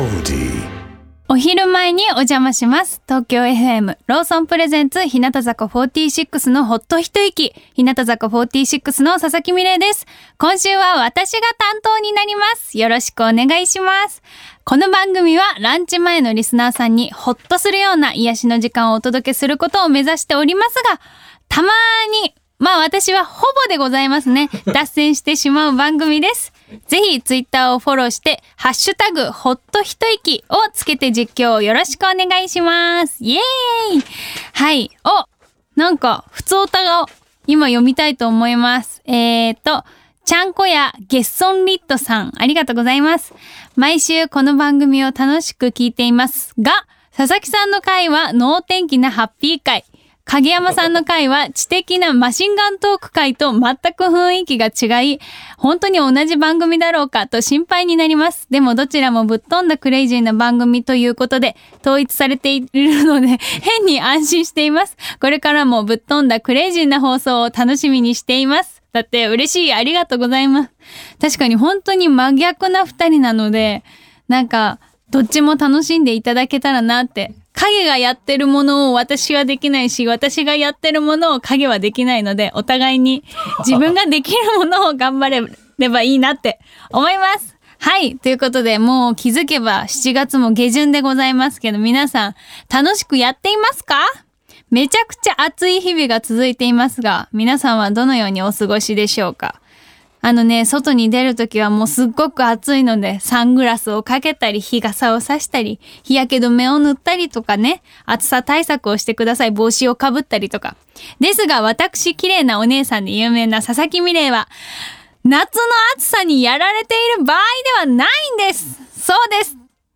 お昼前にお邪魔します。東京 FM ローソンプレゼンツ日向坂46のほっと一息。日向坂46の佐々木美玲です。今週は私が担当になります。よろしくお願いします。この番組はランチ前のリスナーさんにほっとするような癒しの時間をお届けすることを目指しておりますが、たまに私はほぼでございますね。脱線してしまう番組です。ぜひツイッターをフォローしてハッシュタグほっと一息をつけて実況をよろしくお願いします。イエーイ。はい。なんか普通歌が今読みたいと思います。ちゃんこやゲッソンリットさん、ありがとうございます。毎週この番組を楽しく聞いていますが、佐々木さんの回は能天気なハッピー回、影山さんの回は知的なマシンガントーク回と全く雰囲気が違い、本当に同じ番組だろうかと心配になります。でもどちらもぶっ飛んだクレイジーな番組ということで統一されているので変に安心しています。これからもぶっ飛んだクレイジーな放送を楽しみにしています。だって嬉しい、ありがとうございます。確かに本当に真逆な二人なので、なんかどっちも楽しんでいただけたらなって。影がやってるものを私はできないし、私がやってるものを影はできないので、お互いに自分ができるものを頑張れればいいなって思います。はい。ということで、もう気づけば7月も下旬でございますけど、皆さん楽しくやっていますか？めちゃくちゃ暑い日々が続いていますが、皆さんはどのようにお過ごしでしょうか？外に出るときはもうすっごく暑いので、サングラスをかけたり、日傘をさしたり、日焼け止めを塗ったりとかね、暑さ対策をしてください。帽子をかぶったりとか。ですが、私、綺麗なお姉さんで有名な佐々木美玲は、夏の暑さにやられている場合ではないんです。そうです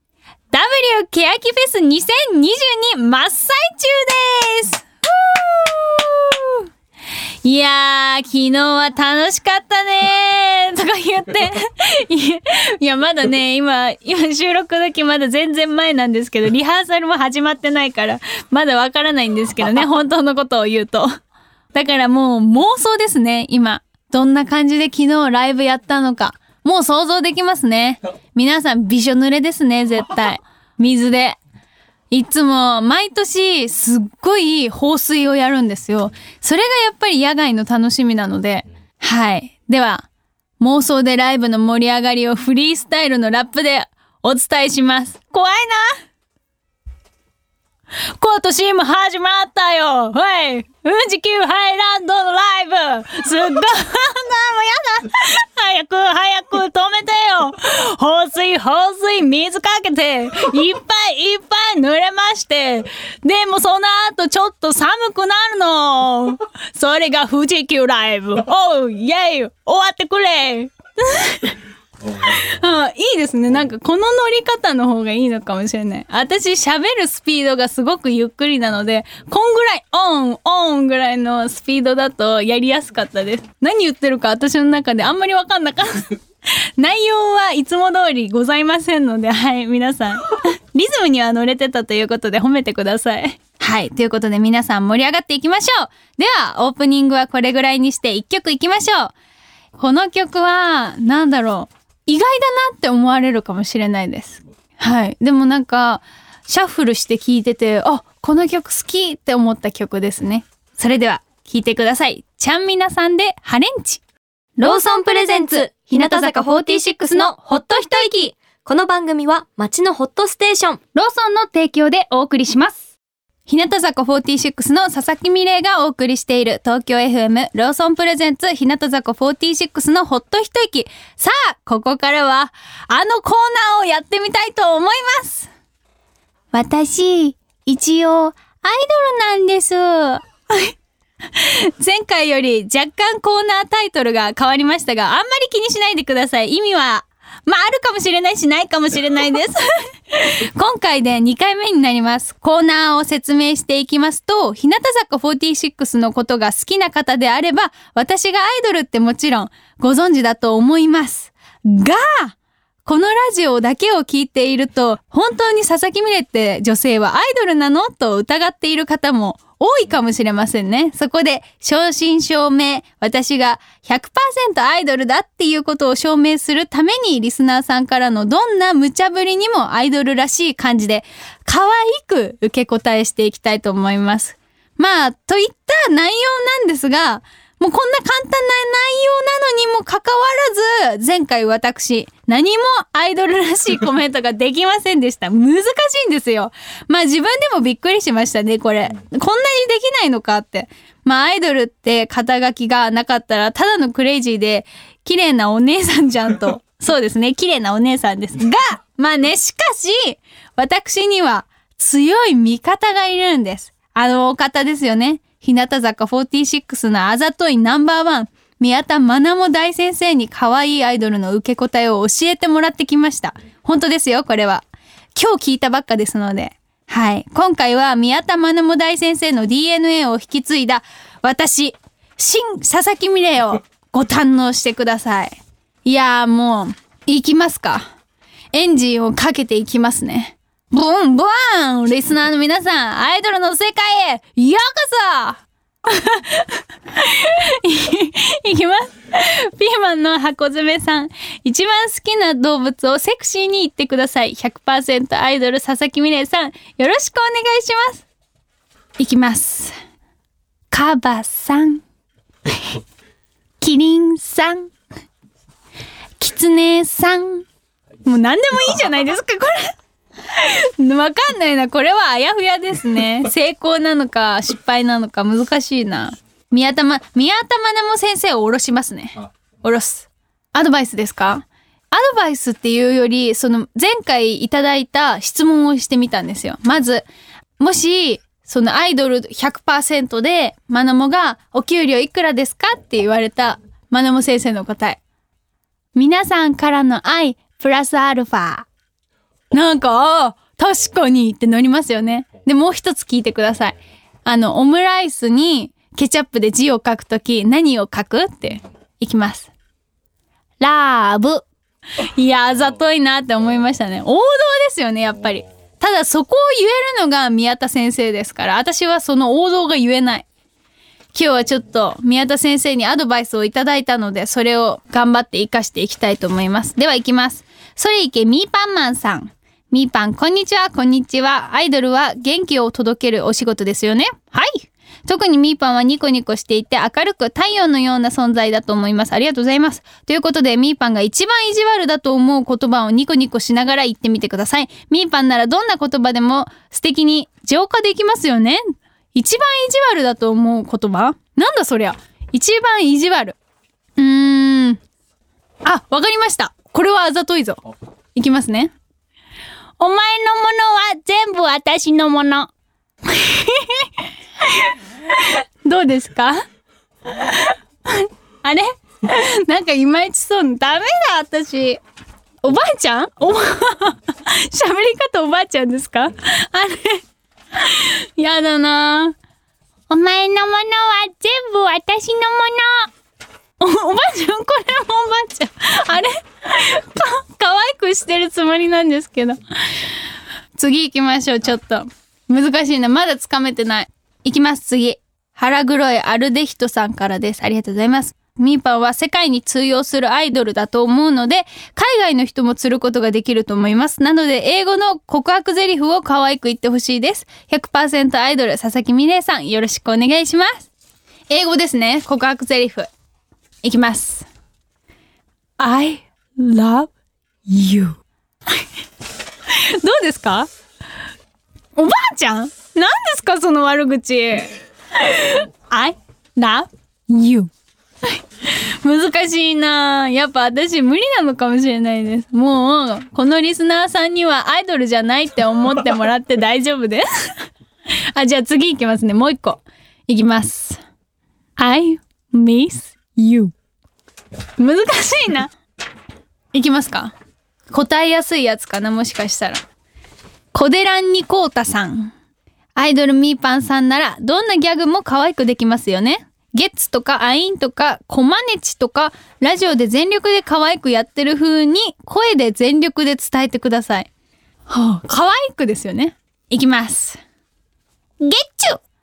。W ケヤキフェス2022真っ最中です。いやー、昨日は楽しかったねーとか言っていやまだね、今収録時まだ全然前なんですけど、リハーサルも始まってないからまだわからないんですけどね、本当のことを言うと。だからもう妄想ですね。今どんな感じで昨日ライブやったのかもう想像できますね。皆さんびしょ濡れですね、絶対水で。いつも毎年すっごい放水をやるんですよ。それがやっぱり野外の楽しみなので。はい。では、妄想でライブの盛り上がりをフリースタイルのラップでお伝えします。怖いな。今年も始まったよ。はい。富士急ハイランドのライブ。すっごい。もうやだ。早く止めてよ。放水、水かけて、いっぱい濡れまして。でもその後ちょっと寒くなるの。それが富士急ライブ。おう、イェイ。終わってくれ。いいですね。なんかこの乗り方の方がいいのかもしれない。私喋るスピードがすごくゆっくりなので、こんぐらいオンぐらいのスピードだとやりやすかったです。何言ってるか私の中であんまりわかんなかった。内容はいつも通りございませんので、はい、皆さんリズムには乗れてたということで褒めてください。はい、ということで皆さん盛り上がっていきましょう。ではオープニングはこれぐらいにして1曲いきましょう。この曲はなんだろう、意外だなって思われるかもしれないです。はい。でもなんかシャッフルして聴いてて、この曲好きって思った曲ですね。それでは聴いてください。ちゃんみなさんでハレンチ。 ローソンプレゼンツ日向坂46のほっと一息。この番組は街のホットステーションローソンの提供でお送りします。日向坂46の佐々木美玲がお送りしている東京 FM ローソンプレゼンツ日向坂46のほっと一息。さあ、ここからはあのコーナーをやってみたいと思います。私、一応アイドルなんです。前回より若干コーナータイトルが変わりましたが、あんまり気にしないでください。意味はあるかもしれないしないかもしれないです今回で2回目になります。コーナーを説明していきますと、日向坂46のことが好きな方であれば、私がアイドルってもちろんご存知だと思いますが、このラジオだけを聞いていると、本当に佐々木美玲って女性はアイドルなのと疑っている方も多いかもしれませんね。そこで正真正銘、私が 100% アイドルだっていうことを証明するために、リスナーさんからのどんな無茶ぶりにもアイドルらしい感じで可愛く受け答えしていきたいと思います。まあといった内容なんですが、もうこんな簡単な内容なのにもかかわらず、前回私何もアイドルらしいコメントができませんでした。難しいんですよ。まあ自分でもびっくりしましたね、これ。こんなにできないのかって。まあアイドルって肩書きがなかったらただのクレイジーで綺麗なお姉さんじゃんと。そうですね、綺麗なお姉さんですが、まあね、しかし私には強い味方がいるんです。あのお方ですよね。日向坂46のあざといナンバーワン、宮田愛萌大先生に可愛いアイドルの受け答えを教えてもらってきました。本当ですよ、これは。今日聞いたばっかですので。はい。今回は宮田愛萌大先生の DNA を引き継いだ私、新佐々木美玲をご堪能してください。いやーもう、行きますか。エンジンをかけていきますね。ブンブン！リスナーの皆さん、アイドルの世界へようこそいきます。ピーマンの箱詰めさん、一番好きな動物をセクシーに言ってください。 100% アイドル佐々木美玲さん、よろしくお願いします。いきます。カバさんキリンさん、キツネさん、もう何でもいいじゃないですか、これわかんないな。これはあやふやですね。成功なのか失敗なのか難しいな。宮田愛萌先生を下ろしますね。下ろす。アドバイスですか？アドバイスっていうより、その前回いただいた質問をしてみたんですよ。まず、もしそのアイドル 100% で愛萌がお給料いくらですかって言われた愛萌先生の答え。皆さんからの愛プラスアルファ。なんか、確かにってなりますよね。で、もう一つ聞いてください。オムライスにケチャップで字を書くとき、何を書くっていきます。ラブ。いや、あざといなって思いましたね。王道ですよね、やっぱり。ただそこを言えるのが宮田先生ですから、私はその王道が言えない。今日はちょっと宮田先生にアドバイスをいただいたので、それを頑張って活かしていきたいと思います。では行きます。それいけみーパンマンさん。みーパン、こんにちは、こんにちは。アイドルは元気を届けるお仕事ですよね。はい。特にみーパンはニコニコしていて明るく太陽のような存在だと思います。ありがとうございます。ということで、みーパンが一番意地悪だと思う言葉をニコニコしながら言ってみてください。みーパンならどんな言葉でも素敵に浄化できますよね。一番意地悪だと思う言葉？なんだそりゃ。一番意地悪。あ、わかりました。これはあざといぞ。いきますね。お前のものは全部私のもの。どうですか？あれ？なんかいまいちそう。ダメだ、私。おばあちゃん？喋り方おばあちゃんですか？あれ？やだな。お前のものは全部私のもの。おばあちゃん、これもおばあちゃん。あれ？可愛くしてるつもりなんですけど。次行きましょう。ちょっと難しいな。まだつかめてない。行きます。次。腹黒いアルデヒトさんからです。ありがとうございます。みーパンは世界に通用するアイドルだと思うので、海外の人も釣ることができると思います。なので英語の告白ゼリフを可愛く言ってほしいです。 100% アイドル佐々木美玲さん、よろしくお願いします。英語ですね。告白ゼリフいきます。 I love you どうですか？おばあちゃん？何ですかその悪口。I love you 難しいな。やっぱ私無理なのかもしれないです。もうこのリスナーさんにはアイドルじゃないって思ってもらって大丈夫ですあ、じゃあ次いきますね。もう一個いきます。 I miss you 難しいな。いきますか。答えやすいやつかな、もしかしたら。コデランニコータさん。アイドルみーパンさんならどんなギャグも可愛くできますよね。ゲッツとかアインとかコマネチとかラジオで全力で可愛くやってる風に声で全力で伝えてください。はあ、可愛くですよね。いきます。ゲッチュ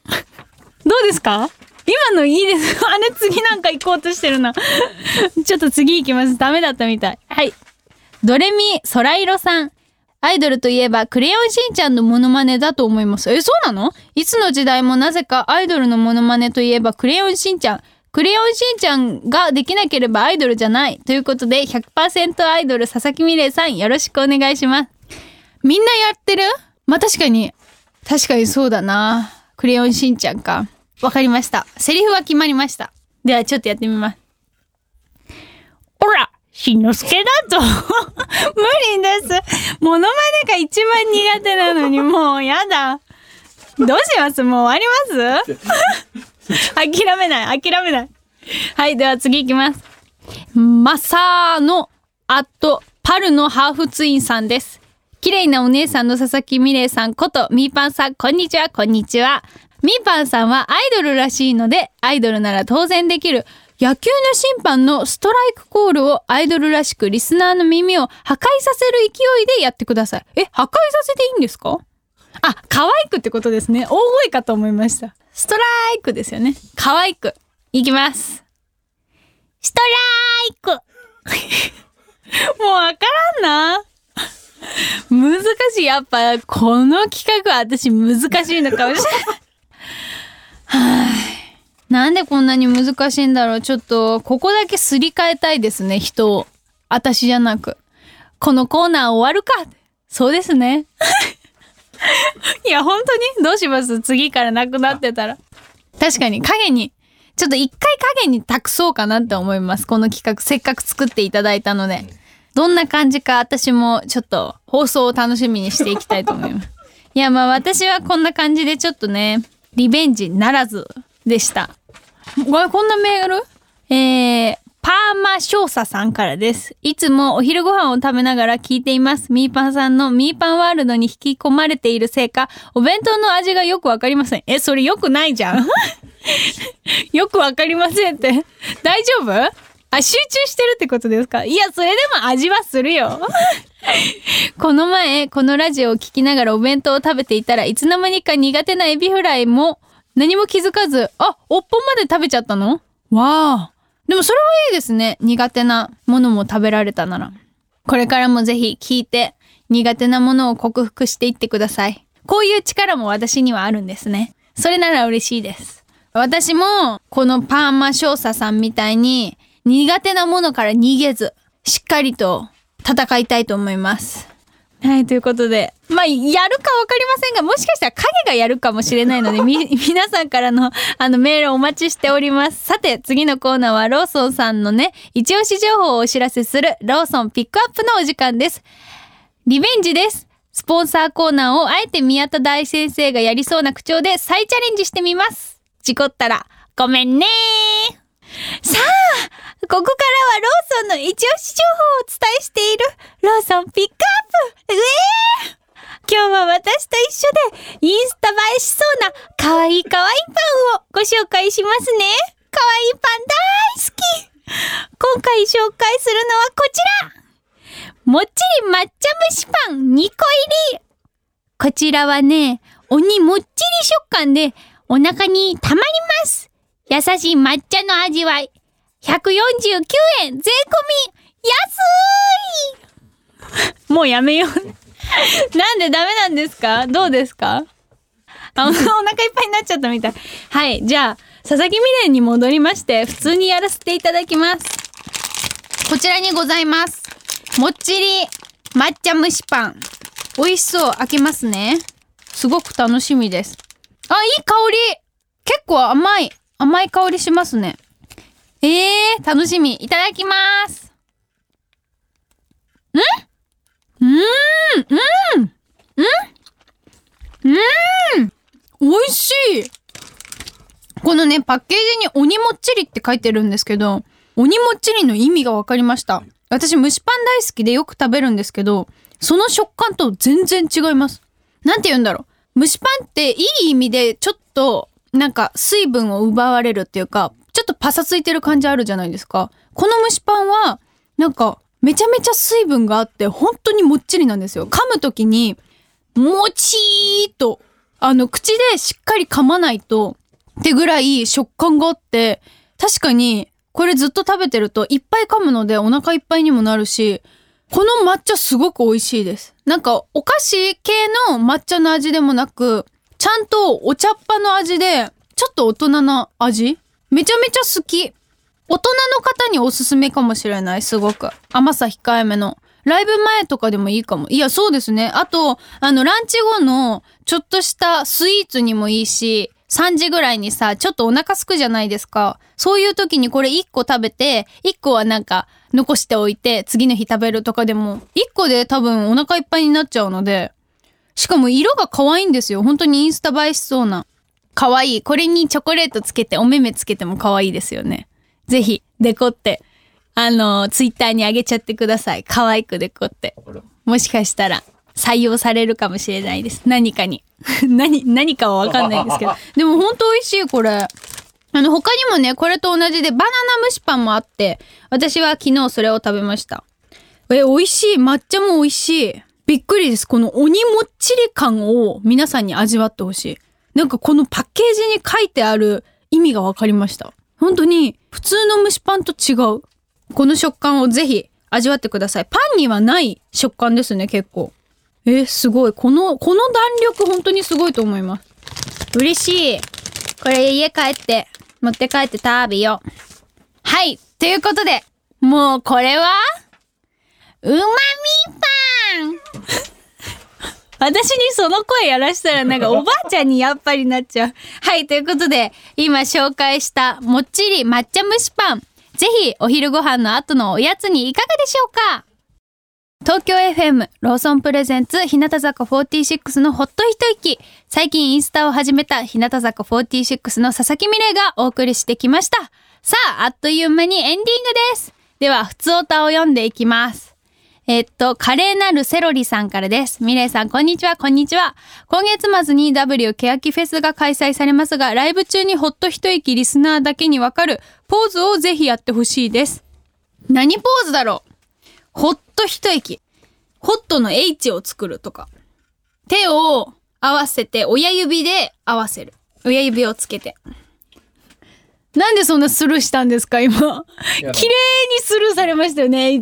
どうですか？今のいいです。あれ次なんか行こうとしてるな。ちょっと次行きます。ダメだったみたい。はい。ドレミソライロさん。アイドルといえばクレヨンしんちゃんのモノマネだと思います。そうなの？いつの時代もなぜかアイドルのモノマネといえばクレヨンしんちゃん。クレヨンしんちゃんができなければアイドルじゃない。ということで 100% アイドル佐々木美玲さんよろしくお願いします。みんなやってる？まあ確かにそうだな。クレヨンしんちゃんか。わかりました。セリフは決まりました。ではちょっとやってみます。おらしんのすけだと無理です。モノマネが一番苦手なのにもうやだ。どうします？もう終わります諦めない。はい、では次いきます。マサーのパルのハーフツインさんです。綺麗なお姉さんの佐々木美玲さんことミーパンさん、こんにちは。ミーパンさんはアイドルらしいので、アイドルなら当然できる野球の審判のストライクコールをアイドルらしくリスナーの耳を破壊させる勢いでやってください。破壊させていいんですか？可愛くってことですね。大声かと思いました。ストライクですよね。可愛く。いきます。ストライクもうわからんな。難しい。やっぱこの企画は私難しいのかもしれないなんでこんなに難しいんだろう。ちょっとここだけすり替えたいですね、人を。私じゃなく。このコーナー終わるか。そうですねいや本当にどうします？次からなくなってたら。確かに影にちょっと一回影に託そうかなって思います。この企画せっかく作っていただいたので、どんな感じか私もちょっと放送を楽しみにしていきたいと思いますいやまあ私はこんな感じでちょっとねリベンジならずでした。こんなメールパーマ少佐さんからです。いつもお昼ご飯を食べながら聞いています。ミーパンさんのミーパンワールドに引き込まれているせいか、お弁当の味がよくわかりません。それよくないじゃんよくわかりませんって大丈夫？集中してるってことですか？いやそれでも味はするよこの前このラジオを聞きながらお弁当を食べていたら、いつの間にか苦手なエビフライも何も気づかず、おっぽんまで食べちゃったの？わあ。でもそれはいいですね。苦手なものも食べられたなら。これからもぜひ聞いて苦手なものを克服していってください。こういう力も私にはあるんですね。それなら嬉しいです。私もこのパーマ少佐さんみたいに苦手なものから逃げずしっかりと戦いたいと思います。はい、ということでやるかわかりませんが、もしかしたら影がやるかもしれないので皆さんからのメールをお待ちしております。さて次のコーナーはローソンさんのね一押し情報をお知らせするローソンピックアップのお時間です。リベンジです。スポンサーコーナーをあえて宮田大先生がやりそうな口調で再チャレンジしてみます。事故ったらごめんね。さあここからはローソンの一押し情報をお伝えしているローソンピックアップ。今日は私と一緒でインスタ映えしそうなかわいいパンをご紹介しますね。かわいいパン大好き。今回紹介するのはこちら、もっちり抹茶蒸しパン2個入り。こちらはね鬼もっちり食感でお腹にたまります。優しい抹茶の味わい。149円税込み。安いもうやめようなんでダメなんですか？どうですか？お腹いっぱいになっちゃったみたい。はい、じゃあ佐々木美玲に戻りまして普通にやらせていただきます。こちらにございます。もっちり抹茶蒸しパン。美味しそう。開けますね。すごく楽しみです。いい香り。結構甘い香りしますね。楽しみ。いただきます。美味しい。このねパッケージに鬼もっちりって書いてるんですけど、鬼もっちりの意味が分かりました。私蒸しパン大好きでよく食べるんですけど、その食感と全然違います。なんて言うんだろう、蒸しパンっていい意味でちょっとなんか水分を奪われるっていうか、ちょっとパサついてる感じあるじゃないですか。この蒸しパンはなんかめちゃめちゃ水分があって本当にもっちりなんですよ。噛むときにもちーっと口でしっかり噛まないとってぐらい食感があって、確かにこれずっと食べてるといっぱい噛むのでお腹いっぱいにもなるし、この抹茶すごく美味しいです。なんかお菓子系の抹茶の味でもなく、ちゃんとお茶っ葉の味でちょっと大人な味、めちゃめちゃ好き。大人の方におすすめかもしれない。すごく甘さ控えめのライブ前とかでもいいかも。いや、そうですね。あとランチ後のちょっとしたスイーツにもいいし、3時ぐらいにさ、ちょっとお腹すくじゃないですか。そういう時にこれ1個食べて、1個はなんか残しておいて次の日食べるとかでも、1個で多分お腹いっぱいになっちゃうので、しかも色が可愛いんですよ。本当にインスタ映えしそうな。可愛い。これにチョコレートつけてお目目つけても可愛いですよね。ぜひデコってツイッターに上げちゃってください。可愛くデコって。もしかしたら採用されるかもしれないです。何かに。何かはわかんないんですけど。でもほんと美味しいこれ。他にもね、これと同じでバナナ蒸しパンもあって、私は昨日それを食べました。美味しい。抹茶も美味しい。びっくりです。この鬼もっちり感を皆さんに味わってほしい。なんかこのパッケージに書いてある意味がわかりました。本当に普通の蒸しパンと違う。この食感をぜひ味わってください。パンにはない食感ですね、結構。すごい。この弾力本当にすごいと思います。嬉しい。これ家帰って持って帰って食べよう。はい。ということで、もうこれはうまみパン私にその声やらしたらなんかおばあちゃんにやっぱりなっちゃう。はい。ということで、今紹介したもっちり抹茶蒸しパン。ぜひお昼ご飯の後のおやつにいかがでしょうか。東京 FM ローソンプレゼンツ日向坂46のほっと一息。最近インスタを始めた日向坂46の佐々木美玲がお送りしてきました。さあ、あっという間にエンディングです。では、ふつおたを読んでいきます。華麗なるセロリさんからです。ミレイさん、こんにちは、こんにちは。今月末に W ケヤキフェスが開催されますが、ライブ中にほっと一息リスナーだけにわかるポーズをぜひやってほしいです。何ポーズだろう。ほっと一息。ホットの H を作るとか。手を合わせて親指で合わせる。親指をつけて。なんでそんなスルーしたんですか今。綺麗にスルーされましたよね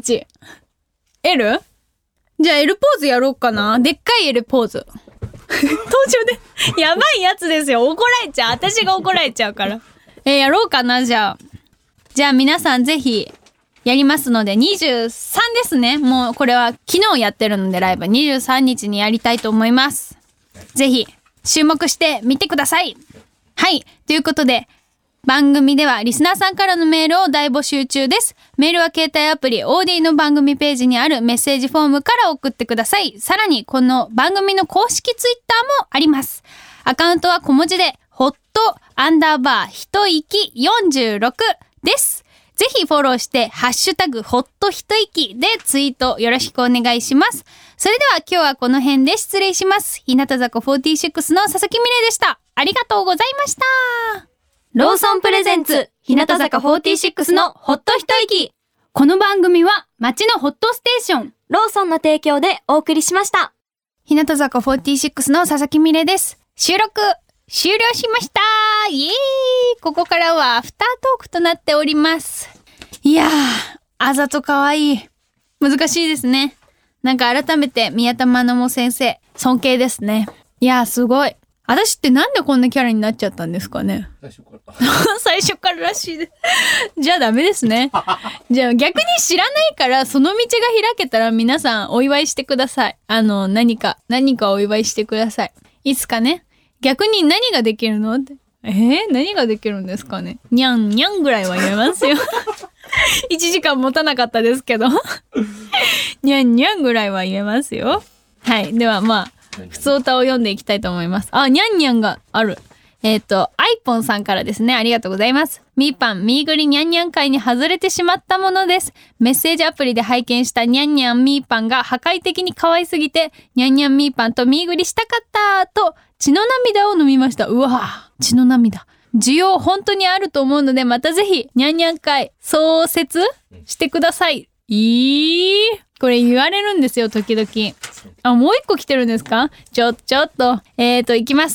H。L？ じゃあ L ポーズやろうかな。でっかい L ポーズ。登場でやばいやつですよ。怒られちゃう。私が怒られちゃうから。やろうかな。じゃあ皆さんぜひやりますので、23ですね。もうこれは昨日やってるのでライブ23日にやりたいと思います。ぜひ注目してみてください。はい。ということで番組ではリスナーさんからのメールを大募集中です。メールは携帯アプリ OD の番組ページにあるメッセージフォームから送ってください。さらにこの番組の公式ツイッターもあります。アカウントは小文字でホット_一息46です。ぜひフォローしてハッシュタグホット一息でツイートよろしくお願いします。それでは今日はこの辺で失礼します。日向坂46の佐々木美玲でした。ありがとうございました。 ローソンプレゼンツ日向坂46のほっと一息。 この番組は街のホットステーションローソンの提供でお送りしました。 日向坂46の佐々木美玲です。収録終了しました。イエーイ。ここからはアフタートークとなっております。いやー、あざとかわいい。難しいですね。なんか改めて宮田真奈先生尊敬ですね。いやー、すごい。私ってなんでこんなキャラになっちゃったんですかね。最初かららしいです。じゃあダメですね。じゃあ逆に知らないからその道が開けたら皆さんお祝いしてください。何かお祝いしてください。いつかね。逆に何ができるのって。何ができるんですかね。にゃんにゃんぐらいは言えますよ。1時間持たなかったですけど。にゃんにゃんぐらいは言えますよ。はい。では普通歌を読んでいきたいと思います。にゃんにゃんがある。アイポンさんからですね。ありがとうございます。みーパン、みーぐりにゃんにゃん会に外れてしまったものです。メッセージアプリで拝見したにゃんにゃんみーパンが破壊的に可愛すぎて、にゃんにゃんみーパンとみーぐりしたかったと、血の涙を飲みました。うわぁ、血の涙。需要本当にあると思うので、またぜひ、にゃんにゃん会、創設してください。これ言われるんですよ、時々。もう一個来てるんですか？ちょっと。いきます。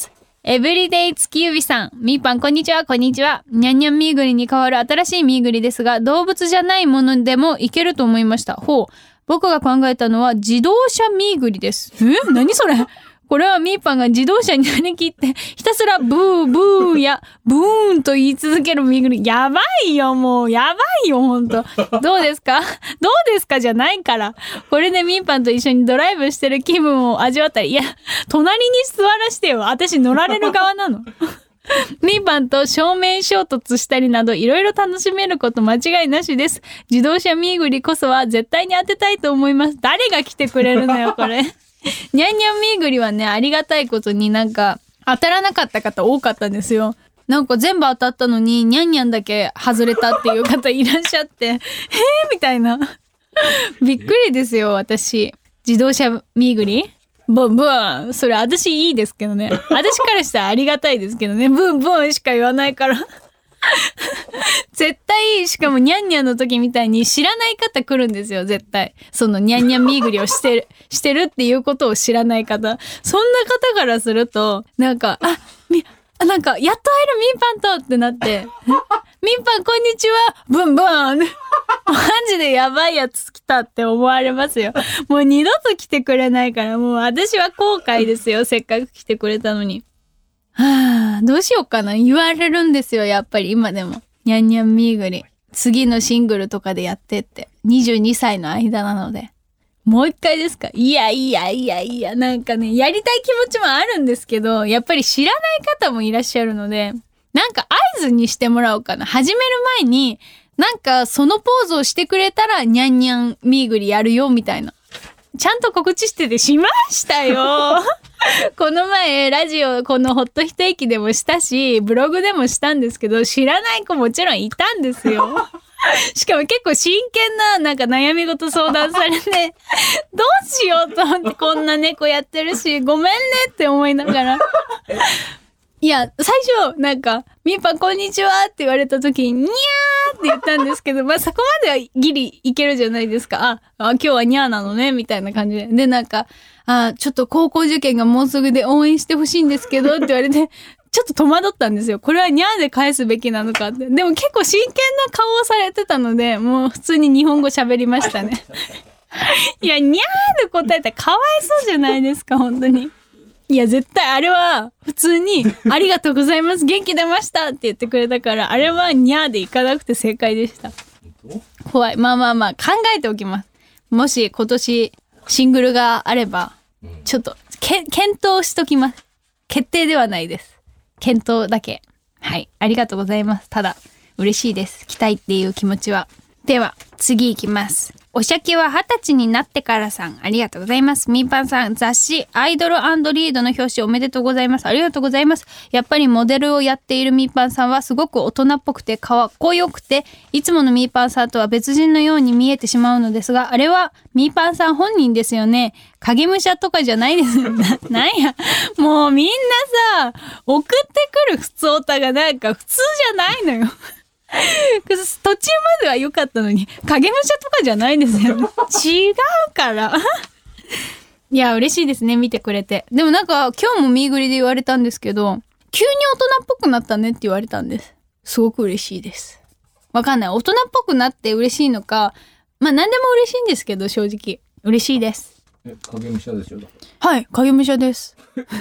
エブリデイ月指さん、みーぱんこんにちは。こんにちは。にゃんにゃんみーぐりに代わる新しいみーぐりですが、動物じゃないものでもいけると思いました。ほう。僕が考えたのは自動車みーぐりです。何それ。これはみーぱんが自動車になりきってひたすらブーブーやブーンと言い続けるみーぐり。やばいよ、もうやばいよ、ほんと。どうですかじゃないから。これでみーぱんと一緒にドライブしてる気分を味わったら、いや隣に座らしてよ、私乗られる側なの。みーぱんと正面衝突したりなどいろいろ楽しめること間違いなしです。自動車みーぐりこそは絶対に当てたいと思います。誰が来てくれるのよこれ。にゃんにゃんみーぐりはね、ありがたいことになんか当たらなかった方多かったんですよ。なんか全部当たったのににゃんにゃんだけ外れたっていう方いらっしゃってみたいな。びっくりですよ。私自動車みーぐりブンブン、それ私いいですけどね。私からしたらありがたいですけどね。ブンブンしか言わないから絶対、しかもニャンニャンの時みたいに知らない方来るんですよ、絶対。そのニャンニャンみーぐりをしてるっていうことを知らない方。そんな方からすると、なんか、なんか、やっと会えるみーぱんとってなって、みーぱんこんにちはブンブンマジでやばいやつ来たって思われますよ。もう二度と来てくれないから、もう私は後悔ですよ。せっかく来てくれたのに。はぁ、どうしようかな。言われるんですよ、やっぱり今でも。にゃんにゃんみーぐり。次のシングルとかでやってって。22歳の間なので。もう一回ですか？いや、なんかね、やりたい気持ちもあるんですけど、やっぱり知らない方もいらっしゃるので、なんか合図にしてもらおうかな。始める前に、なんかそのポーズをしてくれたら、にゃんにゃんみーぐりやるよ、みたいな。ちゃんと告知しててしましたよ。この前ラジオこのほっと一息でもしたし、ブログでもしたんですけど、知らない子もちろんいたんですよ。しかも結構真剣ななんか悩み事相談されて、どうしようと思って、こんな猫やってるしごめんねって思いながら、いや最初なんかみーぱんこんにちはって言われた時ににゃーって言ったんですけど、まあそこまではギリいけるじゃないですか。今日はにゃーなのねみたいな感じで、なんかちょっと高校受験がもうすぐで応援してほしいんですけどって言われて、ちょっと戸惑ったんですよ。これはにゃーで返すべきなのかって。でも結構真剣な顔をされてたので、もう普通に日本語喋りましたね。いや、にゃーで答えたらかわいそうじゃないですか、本当に。いや、絶対あれは普通にありがとうございます、元気出ましたって言ってくれたから、あれはにゃーでいかなくて正解でした。怖い。まあ考えておきます。もし今年シングルがあれば、ちょっと検討しときます。決定ではないです。検討だけ。はい、ありがとうございます。ただ嬉しいです。来たいっていう気持ちは。では次いきます。おしゃきは20歳になってからさん、ありがとうございます。みーぱんさん、雑誌アイドル&リードの表紙おめでとうございます。ありがとうございます。やっぱりモデルをやっているみーぱんさんはすごく大人っぽくてかっこよくて、いつものみーぱんさんとは別人のように見えてしまうのですが、あれはみーぱんさん本人ですよね。影武者とかじゃないですよ。なんや、もうみんなさ、送ってくる普通オタがなんか普通じゃないのよ。途中までは良かったのに、影武者とかじゃないですよ。違うからいや嬉しいですね、見てくれて。でもなんか今日もミーグリで言われたんですけど、急に大人っぽくなったねって言われたんです。すごく嬉しいです。わかんない、大人っぽくなって嬉しいのか、まあ何でも嬉しいんですけど、正直嬉しいです。 影武者でしょ。 はい、影武者です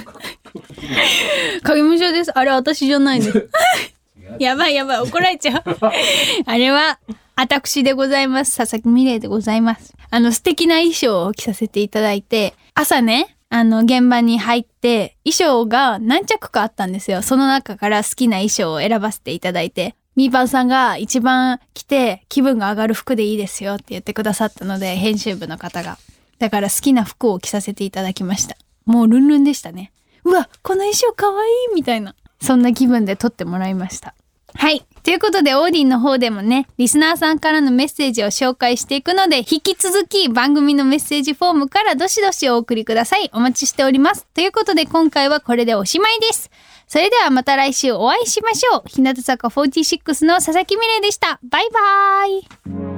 影武者です。あれ私じゃないですやばい怒られちゃうあれは私でございます。佐々木美玲でございます。素敵な衣装を着させていただいて、朝ね現場に入って衣装が何着かあったんですよ。その中から好きな衣装を選ばせていただいて、みーぱんさんが一番着て気分が上がる服でいいですよって言ってくださったので、編集部の方が。だから好きな服を着させていただきました。もうルンルンでしたね。うわ、この衣装かわいいみたいな、そんな気分で撮ってもらいました。はい。ということで、オーディの方でもね、リスナーさんからのメッセージを紹介していくので、引き続き番組のメッセージフォームからどしどしお送りください。お待ちしております。ということで、今回はこれでおしまいです。それではまた来週お会いしましょう。日向坂46の佐々木美玲でした。バイバーイ。